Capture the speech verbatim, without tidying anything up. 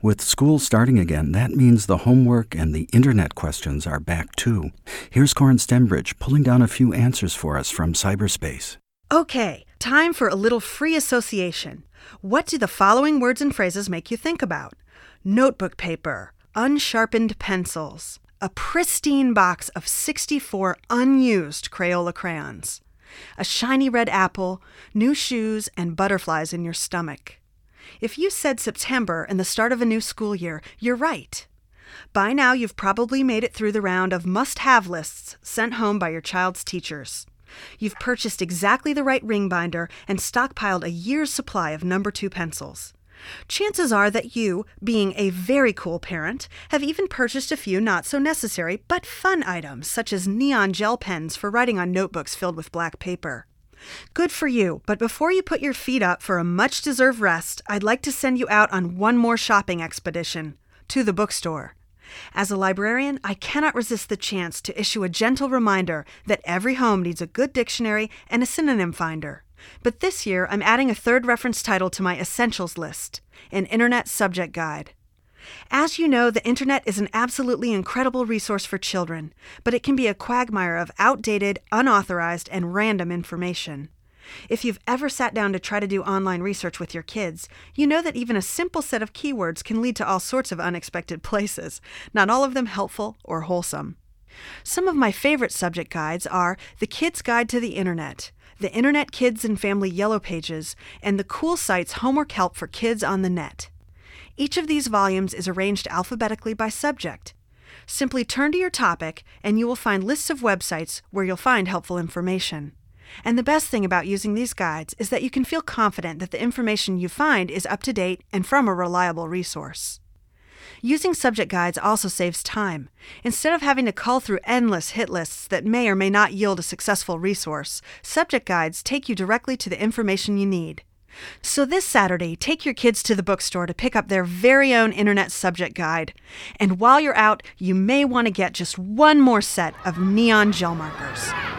With school starting again, that means the homework and the internet questions are back too. Here's Corin Stembridge pulling down a few answers for us from cyberspace. Okay, time for a little free association. What do the following words and phrases make you think about? Notebook paper, unsharpened pencils, a pristine box of sixty-four unused Crayola crayons, a shiny red apple, new shoes, and butterflies in your stomach. If you said September and the start of a new school year, you're right. By now, you've probably made it through the round of must-have lists sent home by your child's teachers. You've purchased exactly the right ring binder and stockpiled a year's supply of number two pencils. Chances are that you, being a very cool parent, have even purchased a few not-so-necessary but fun items, such as neon gel pens for writing on notebooks filled with black paper. Good for you, but before you put your feet up for a much-deserved rest, I'd like to send you out on one more shopping expedition, to the bookstore. As a librarian, I cannot resist the chance to issue a gentle reminder that every home needs a good dictionary and a synonym finder. But this year, I'm adding a third reference title to my essentials list, an Internet Subject Guide. As you know, the Internet is an absolutely incredible resource for children, but it can be a quagmire of outdated, unauthorized, and random information. If you've ever sat down to try to do online research with your kids, you know that even a simple set of keywords can lead to all sorts of unexpected places, not all of them helpful or wholesome. Some of my favorite subject guides are The Kid's Guide to the Internet, the Internet Kids and Family Yellow Pages, and the Cool Sites Homework Help for Kids on the Net. Each of these volumes is arranged alphabetically by subject. Simply turn to your topic, and you will find lists of websites where you'll find helpful information. And the best thing about using these guides is that you can feel confident that the information you find is up to date and from a reliable resource. Using subject guides also saves time. Instead of having to cull through endless hit lists that may or may not yield a successful resource, subject guides take you directly to the information you need. So this Saturday, take your kids to the bookstore to pick up their very own Internet Subject Guide. And while you're out, you may want to get just one more set of neon gel markers.